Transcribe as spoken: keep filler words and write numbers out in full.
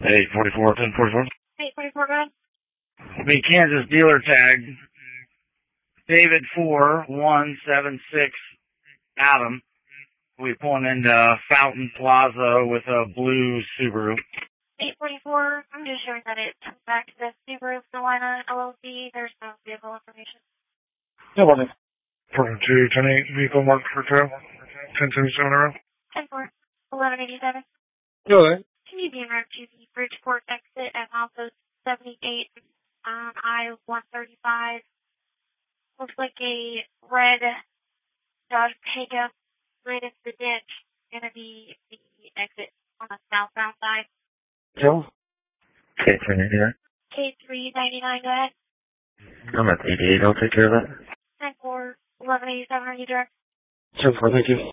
eight forty-four, ten forty-four. eight forty-four, go ahead. The Kansas dealer tag, David four one seven six Adam. We pulling into Fountain Plaza with a blue Subaru. eight forty-four, I'm just showing that it comes back to the Subaru Carolina L L C. There's no vehicle information. No problem. Purple two, ten eight, vehicle marked for trail. ten seventy-seven around. ten four, eleven eighty-seven. Go ahead. Can you be en route to the Bridgeport exit at milepost seventy-eight on I one thirty-five? Looks like a red Dodge pickup right into the ditch. Gonna be the exit on the southbound side. Joe? K three ninety-nine. K three ninety-nine, go ahead. I'm at eighty-eight, I'll take care of that. ten four, eleven eighty-seven, are you direct? ten four, thank you.